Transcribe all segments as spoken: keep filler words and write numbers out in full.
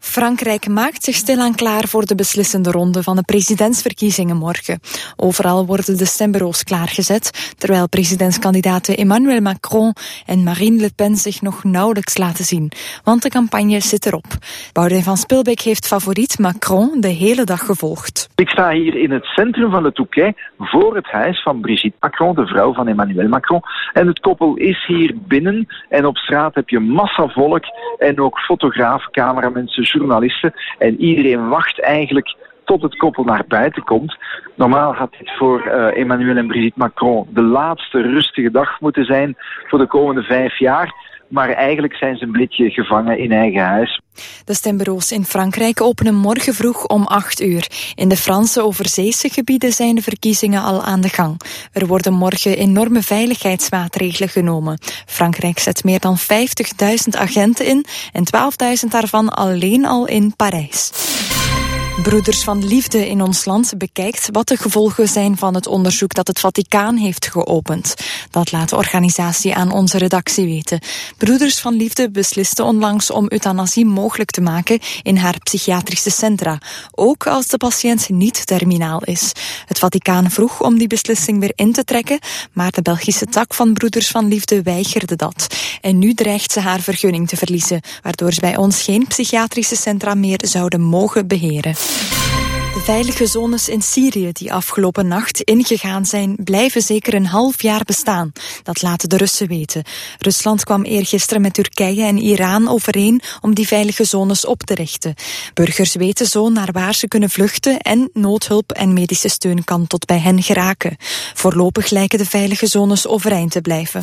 Frankrijk maakt zich stilaan klaar voor de beslissende ronde van de presidentsverkiezingen morgen. Overal worden de stembureaus klaargezet, terwijl presidentskandidaten Emmanuel Macron en Marine Le Pen zich nog nauwelijks laten zien. Want de campagne zit erop. Boudewijn van Spilbeek heeft favoriet Macron de hele dag gevolgd. Ik sta hier in het centrum van de Touquet voor het huis van Brigitte Macron, de vrouw van Emmanuel Macron. En het koppel is hier binnen en op straat heb je massa volk en ook fotografen, cameramensen, journalisten. En iedereen wacht eigenlijk tot het koppel naar buiten komt. Normaal had dit voor uh, Emmanuel en Brigitte Macron de laatste rustige dag moeten zijn voor de komende vijf jaar. Maar eigenlijk zijn ze een beetje gevangen in eigen huis. De stembureaus in Frankrijk openen morgen vroeg om acht uur. In de Franse overzeese gebieden zijn de verkiezingen al aan de gang. Er worden morgen enorme veiligheidsmaatregelen genomen. Frankrijk zet meer dan vijftigduizend agenten in en twaalfduizend daarvan alleen al in Parijs. Broeders van Liefde in ons land bekijkt wat de gevolgen zijn van het onderzoek dat het Vaticaan heeft geopend. Dat laat de organisatie aan onze redactie weten. Broeders van Liefde besliste onlangs om euthanasie mogelijk te maken in haar psychiatrische centra, ook als de patiënt niet terminaal is. Het Vaticaan vroeg om die beslissing weer in te trekken, maar de Belgische tak van Broeders van Liefde weigerde dat. En nu dreigt ze haar vergunning te verliezen, waardoor ze bij ons geen psychiatrische centra meer zouden mogen beheren. De veilige zones in Syrië die afgelopen nacht ingegaan zijn, blijven zeker een half jaar bestaan. Dat laten de Russen weten. Rusland kwam eergisteren met Turkije en Iran overeen om die veilige zones op te richten. Burgers weten zo naar waar ze kunnen vluchten en noodhulp en medische steun kan tot bij hen geraken. Voorlopig lijken de veilige zones overeind te blijven.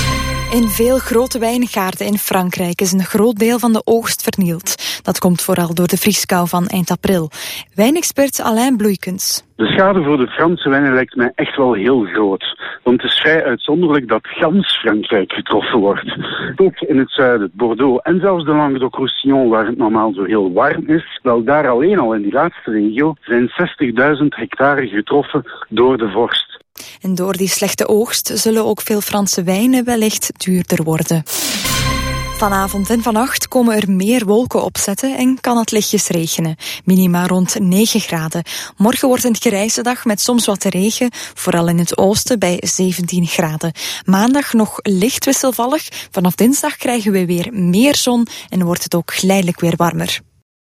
In veel grote wijngaarden in Frankrijk is een groot deel van de oogst vernield. Dat komt vooral door de vrieskou van eind april. Wijnexpert Alain Bloeikens. De schade voor de Franse wijnen lijkt mij echt wel heel groot. Want het is vrij uitzonderlijk dat gans Frankrijk getroffen wordt. Ook in het zuiden, Bordeaux en zelfs de Languedoc-Roussillon, waar het normaal zo heel warm is. Wel, daar alleen al in die laatste regio zijn zestigduizend hectare getroffen door de vorst. En door die slechte oogst zullen ook veel Franse wijnen wellicht duurder worden. Vanavond en vannacht komen er meer wolken opzetten en kan het lichtjes regenen. Minima rond negen graden. Morgen wordt een grijze dag met soms wat regen, vooral in het oosten bij zeventien graden. Maandag nog licht wisselvallig. Vanaf dinsdag krijgen we weer meer zon en wordt het ook geleidelijk weer warmer.